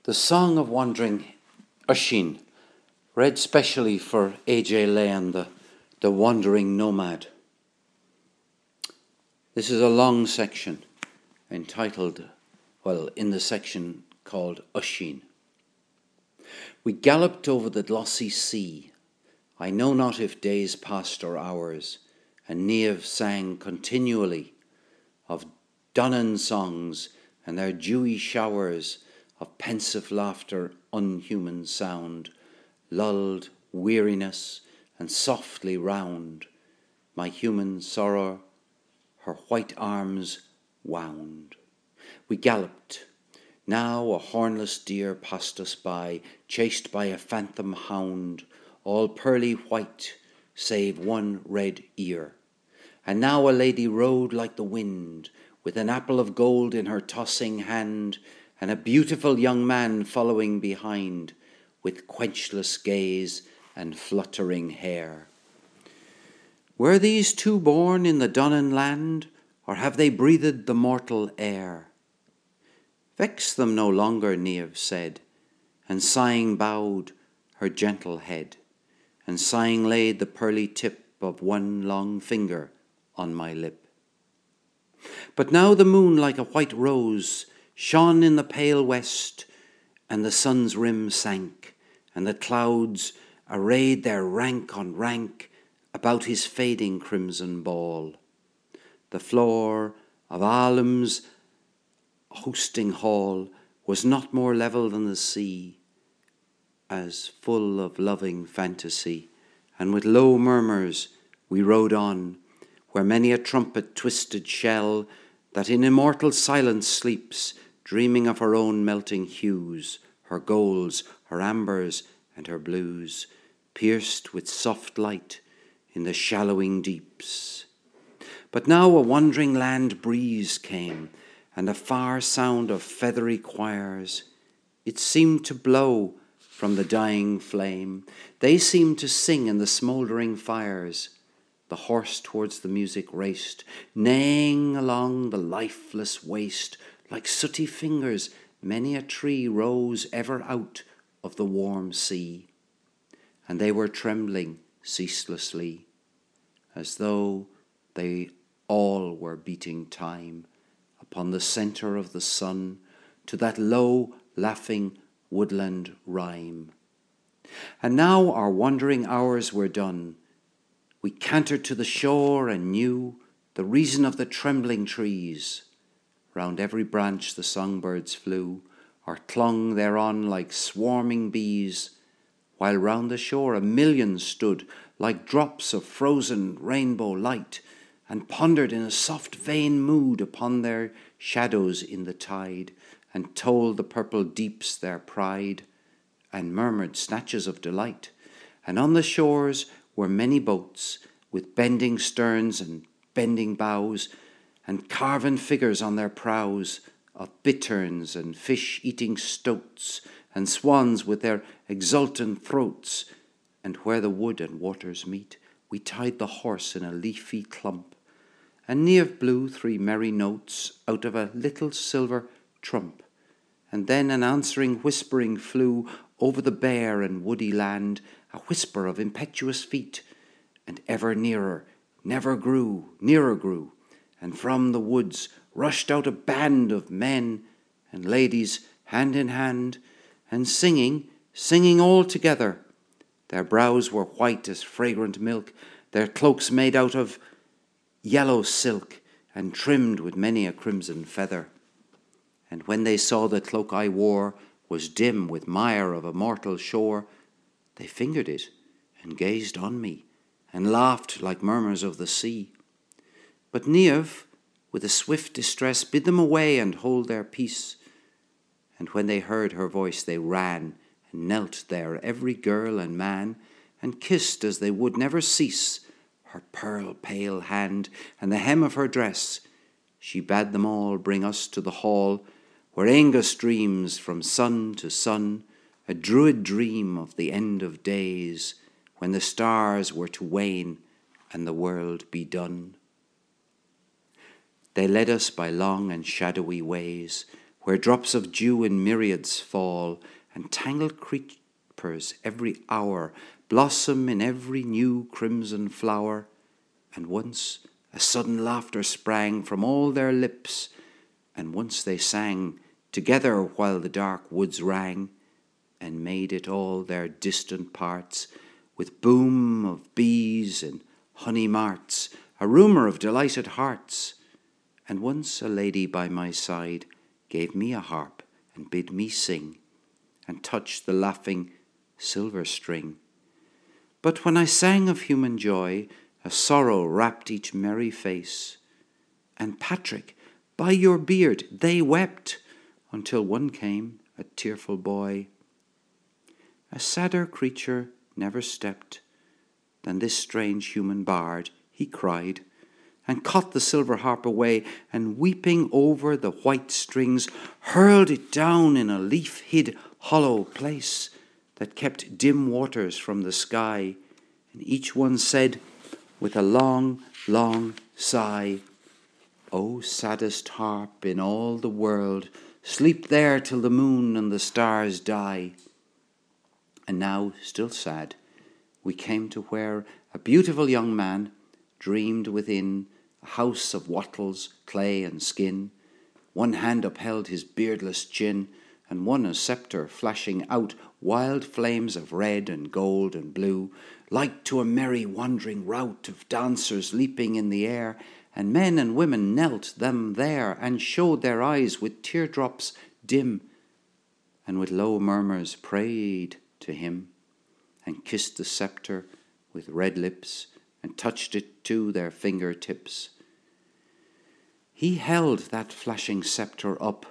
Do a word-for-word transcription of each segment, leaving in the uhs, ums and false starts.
The Song of Wandering Uiscin, read specially for A J Lane, the, the Wandering Nomad. This is a long section entitled, well, in the section called Uiscin. We galloped over the glossy sea. I know not if days passed or hours, and Niamh sang continually of Donnan songs and their dewy showers of pensive laughter, unhuman sound, lulled weariness and softly round my human sorrow her white arms wound. We galloped. Now a hornless deer passed us by, chased by a phantom hound, all pearly white, save one red ear. And now a lady rode like the wind, with an apple of gold in her tossing hand, and a beautiful young man following behind, with quenchless gaze and fluttering hair. Were these two born in the Donnan land, or have they breathed the mortal air? Vex them no longer, Niamh said, and sighing bowed her gentle head, and sighing laid the pearly tip of one long finger on my lip. But now the moon like a white rose shone in the pale west, and the sun's rim sank, and the clouds arrayed their rank on rank about his fading crimson ball. The floor of Alim's hosting hall was not more level than the sea, as full of loving fantasy, and with low murmurs we rode on, where many a trumpet twisted shell that in immortal silence sleeps, dreaming of her own melting hues, her golds, her ambers, and her blues, pierced with soft light in the shallowing deeps. But now a wandering land breeze came, and a far sound of feathery choirs. It seemed to blow from the dying flame. They seemed to sing in the smouldering fires. The horse towards the music raced, neighing along the lifeless waste. Like sooty fingers, many a tree rose ever out of the warm sea, and they were trembling ceaselessly, as though they all were beating time upon the centre of the sun to that low, laughing woodland rhyme. And now our wandering hours were done. We cantered to the shore and knew the reason of the trembling trees. Round every branch the songbirds flew, or clung thereon like swarming bees, while round the shore a million stood like drops of frozen rainbow light, and pondered in a soft vain mood upon their shadows in the tide, and told the purple deeps their pride, and murmured snatches of delight. And on the shores were many boats, with bending sterns and bending bows, and carven figures on their prows of bitterns and fish-eating stoats, and swans with their exultant throats. And where the wood and waters meet, we tied the horse in a leafy clump, and Niamh blew three merry notes out of a little silver trump. And then an answering whispering flew over the bare and woody land, a whisper of impetuous feet, and ever nearer, never grew, nearer grew, and from the woods rushed out a band of men and ladies hand in hand, and singing, singing all together. Their brows were white as fragrant milk, their cloaks made out of yellow silk, and trimmed with many a crimson feather. And when they saw the cloak I wore was dim with mire of a mortal shore, they fingered it and gazed on me, and laughed like murmurs of the sea. But Niamh, with a swift distress, bid them away and hold their peace. And when they heard her voice they ran, and knelt there every girl and man, and kissed as they would never cease her pearl pale hand and the hem of her dress. She bade them all bring us to the hall, where Aengus dreams from sun to sun, a druid dream of the end of days, when the stars were to wane and the world be done. They led us by long and shadowy ways, where drops of dew in myriads fall, and tangled creepers every hour blossom in every new crimson flower. And once a sudden laughter sprang from all their lips, and once they sang together while the dark woods rang, and made it all their distant parts, with boom of bees and honey marts, a rumour of delighted hearts. And once a lady by my side gave me a harp and bid me sing, and touched the laughing silver string. But when I sang of human joy, a sorrow wrapped each merry face, and Patrick, by your beard, they wept, until one came, a tearful boy. A sadder creature never stepped than this strange human bard, he cried, and caught the silver harp away, and weeping over the white strings, hurled it down in a leaf-hid hollow place that kept dim waters from the sky. And each one said, with a long, long sigh, "O saddest harp in all the world, sleep there till the moon and the stars die." And now, still sad, we came to where a beautiful young man dreamed within a house of wattles, clay and skin. One hand upheld his beardless chin, and one a sceptre flashing out wild flames of red and gold and blue, like to a merry wandering rout of dancers leaping in the air. And men and women knelt them there, and showed their eyes with teardrops dim, and with low murmurs prayed to him, and kissed the sceptre with red lips, and touched it to their fingertips. He held that flashing sceptre up.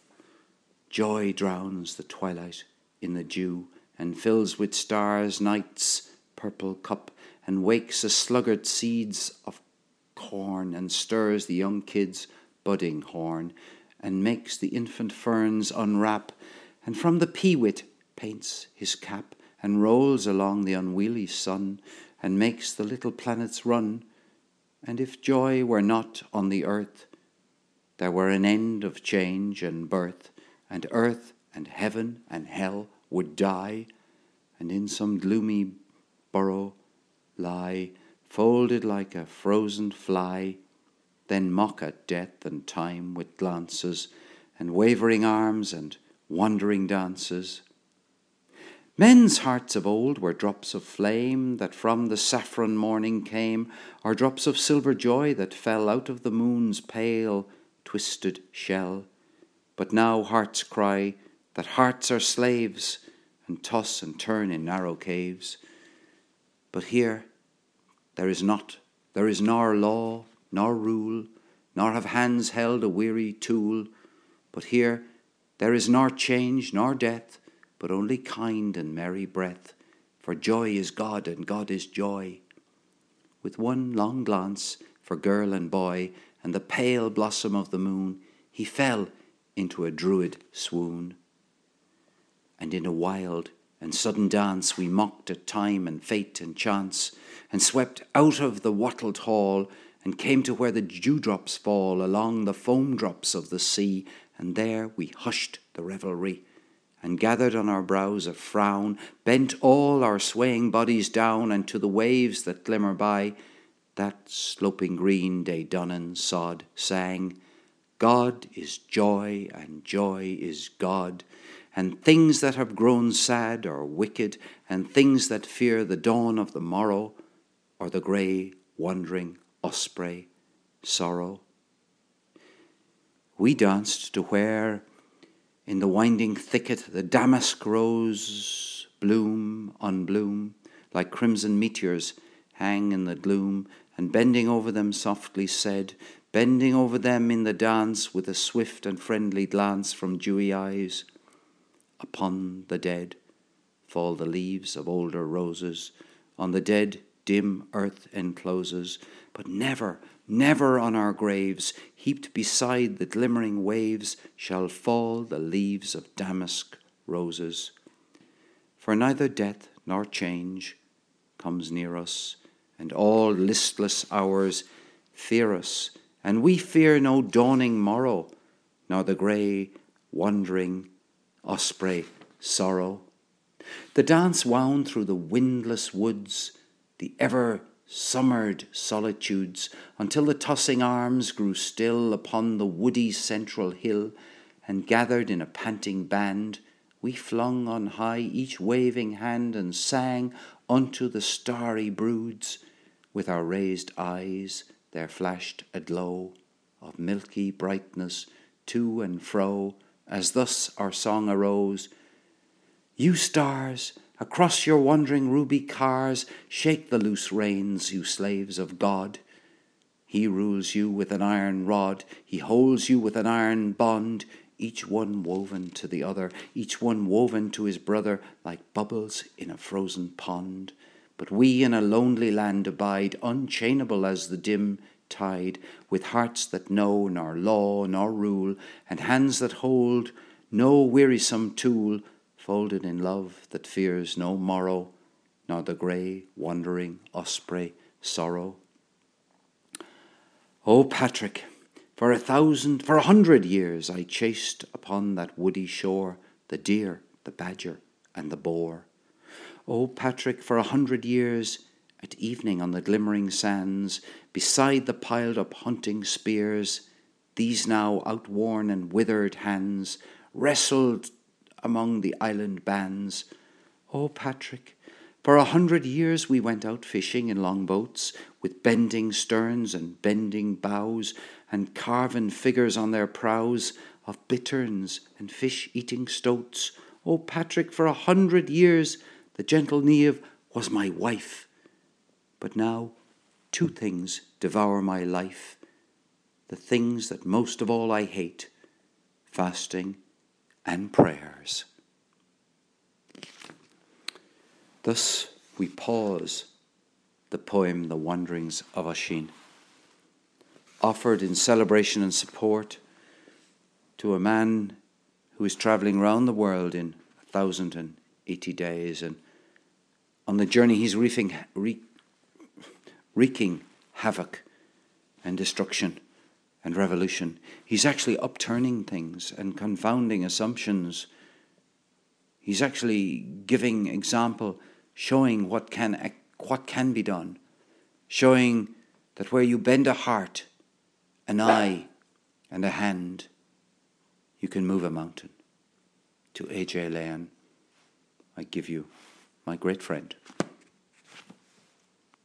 Joy drowns the twilight in the dew, and fills with stars night's purple cup, and wakes the sluggard seeds of corn, and stirs the young kid's budding horn, and makes the infant ferns unwrap, and from the peewit paints his cap, and rolls along the unwieldy sun, and makes the little planets run. And if joy were not on the earth, there were an end of change and birth, and earth and heaven and hell would die, and in some gloomy burrow lie, folded like a frozen fly, then mock at death and time with glances, and wavering arms and wandering dances. Men's hearts of old were drops of flame that from the saffron morning came, or drops of silver joy that fell out of the moon's pale, twisted shell. But now hearts cry that hearts are slaves, and toss and turn in narrow caves. But here there is not, there is nor law, nor rule, nor have hands held a weary tool. But here there is nor change nor death, but only kind and merry breath, for joy is God and God is joy. With one long glance for girl and boy, and the pale blossom of the moon, he fell into a druid swoon. And in a wild and sudden dance we mocked at time and fate and chance, and swept out of the wattled hall, and came to where the dewdrops fall along the foam drops of the sea, and there we hushed the revelry, and gathered on our brows a frown, bent all our swaying bodies down, and to the waves that glimmer by that sloping green Daydonnen sod sang, God is joy, and joy is God, and things that have grown sad or wicked, and things that fear the dawn of the morrow, or the grey wandering osprey sorrow. We danced to where in the winding thicket the damask rose bloom on bloom, like crimson meteors hang in the gloom, and bending over them softly said, bending over them in the dance with a swift and friendly glance from dewy eyes, upon the dead fall the leaves of older roses, on the dead dim earth encloses, but never, never on our graves, heaped beside the glimmering waves, shall fall the leaves of damask roses. For neither death nor change comes near us, and all listless hours fear us, and we fear no dawning morrow, nor the grey wandering osprey sorrow. The dance wound through the windless woods, the ever-summered solitudes, until the tossing arms grew still upon the woody central hill, and gathered in a panting band, we flung on high each waving hand and sang unto the starry broods. With our raised eyes there flashed a glow of milky brightness to and fro, as thus our song arose. You stars, across your wandering ruby cars, shake the loose reins, you slaves of God. He rules you with an iron rod, he holds you with an iron bond, each one woven to the other, each one woven to his brother, like bubbles in a frozen pond. But we in a lonely land abide, unchainable as the dim tide, with hearts that know nor law nor rule, and hands that hold no wearisome tool, folded in love that fears no morrow, nor the grey wandering osprey sorrow. O Patrick, for a thousand, for a hundred years I chased upon that woody shore the deer, the badger, and the boar. O Patrick, for a hundred years, at evening on the glimmering sands, beside the piled-up hunting spears, these now outworn and withered hands wrestled among the island bands. O Patrick, for a hundred years we went out fishing in longboats, with bending sterns and bending bows, and carven figures on their prows of bitterns and fish-eating stoats. O Patrick, for a hundred years the gentle Niamh was my wife. But now two things devour my life, the things that most of all I hate, fasting and prayers. Thus we pause the poem The Wanderings of Oisin, offered in celebration and support to a man who is travelling round the world in a thousand and eighty days, and on the journey he's wreaking, wreak, wreaking havoc and destruction and revolution. He's actually upturning things and confounding assumptions. He's actually giving example, showing what can what can be done, showing that where you bend a heart, an eye, and a hand, you can move a mountain. To A J Leon, I give you my great friend.